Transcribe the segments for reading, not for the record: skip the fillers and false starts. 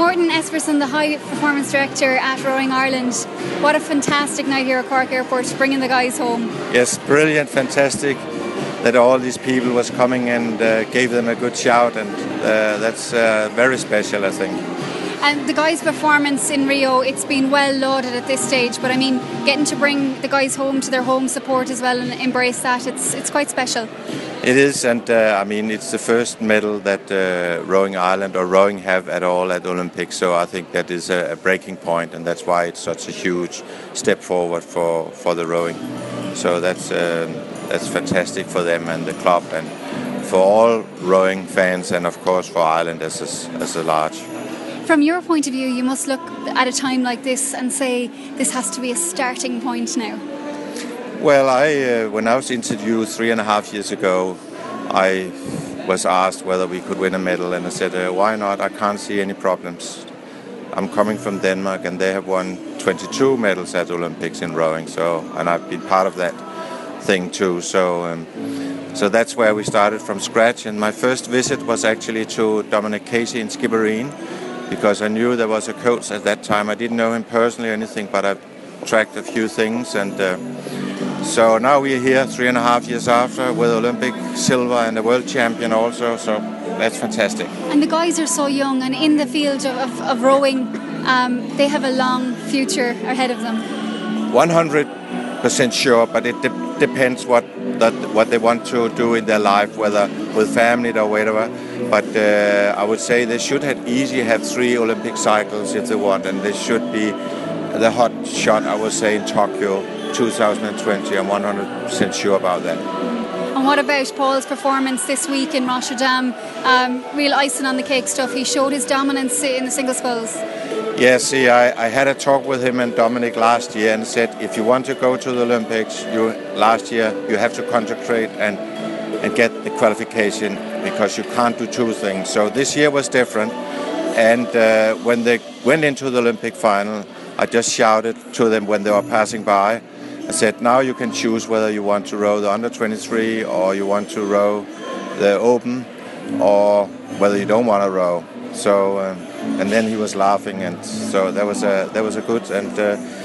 Morton Esperson, the High Performance Director at Rowing Ireland. What a fantastic night here at Cork Airport, bringing the guys home. Yes, brilliant, fantastic that all these people was coming and gave them a good shout, and that's very special, I think. And the guys' performance in Rio, it's been well lauded at this stage, but I mean, getting to bring the guys home to their home support as well and embrace that, it's quite special. It is, and I mean, it's the first medal that Rowing Ireland or rowing have at all at Olympics, so I think that is a breaking point, and that's why it's such a huge step forward for the rowing. So that's fantastic for them and the club and for all rowing fans, and of course for Ireland as a large. From your point of view, you must look at a time like this and say this has to be a starting point now. Well, when I was interviewed 3.5 years ago, I was asked whether we could win a medal, and I said, why not? I can't see any problems. I'm coming from Denmark, and they have won 22 medals at Olympics in rowing, and I've been part of that thing too. So that's where we started from scratch, and my first visit was actually to Dominic Casey in Skibbereen, because I knew there was a coach at that time. I didn't know him personally or anything, but I've tracked a few things, and so now we're here 3.5 years after with Olympic silver and a world champion also, so that's fantastic. And the guys are so young, and in the field of rowing, they have a long future ahead of them. 100% sure, but it depends what they want to do in their life, whether with family or whatever. But I would say they should easily have 3 Olympic cycles if they want, and they should be the hot shot, I would say, in Tokyo 2020. I'm 100% sure about that. And what about Paul's performance this week in Rotterdam? Real icing on the cake stuff. He showed his dominance in the single sculls. Yes, see, I had a talk with him and Dominic last year and said, if you want to go to the Olympics, last year you have to concentrate and get the qualification, because you can't do 2 things. So this year was different, and when they went into the Olympic final, I just shouted to them when they were passing by. I said, now you can choose whether you want to row the under 23 or you want to row the open, or whether you don't want to row. So and then he was laughing, and so that was a good, and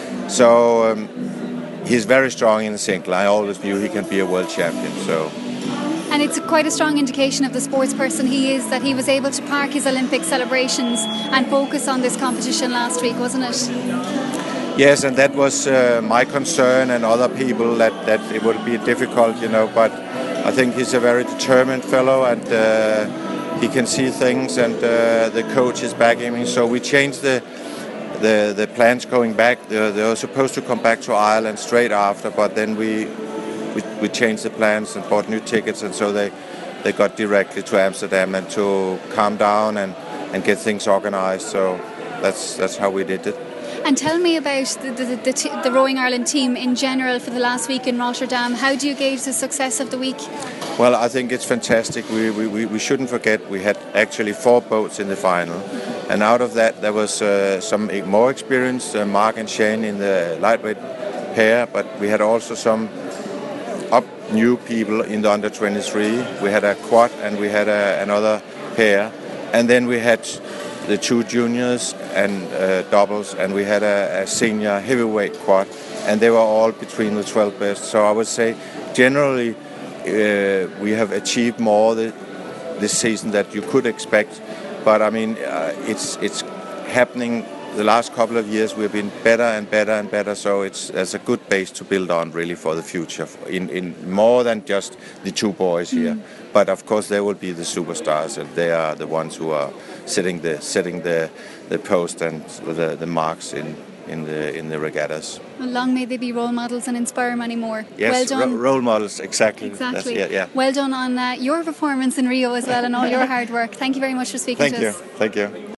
he's very strong in the single. I always knew he can be a world champion. So. And it's quite a strong indication of the sports person he is that he was able to park his Olympic celebrations and focus on this competition last week, wasn't it? Yes, and that was my concern and other people, that it would be difficult, but I think he's a very determined fellow, and he can see things, and the coach is backing him. So we changed the plans going back. They were supposed to come back to Ireland straight after, but then we changed the plans and bought new tickets, and so they got directly to Amsterdam and to calm down and get things organized. So that's how we did it. And tell me about the Rowing Ireland team in general for the last week in Rotterdam. How do you gauge the success of the week? Well, I think it's fantastic. We shouldn't forget we had actually 4 boats in the final, and out of that there was some more experienced, Mark and Shane in the lightweight pair, but we had also some new people in the under 23. We had a quad and we had another pair, and then we had the 2 juniors and doubles, and we had a senior heavyweight quad, and they were all between the 12 best. So I would say generally we have achieved more this season that you could expect, but I mean it's happening. The last couple of years we've been better and better and better, so it's a good base to build on really for the future, in more than just the 2 boys here. But of course there will be the superstars, and they are the ones who are setting the post and the marks in the regattas. Well, long may they be role models and inspire many more. Yes, well done. Role models, exactly. Yeah. Well done on your performance in Rio as well, and all your hard work. Thank you very much for speaking to us. Thank you.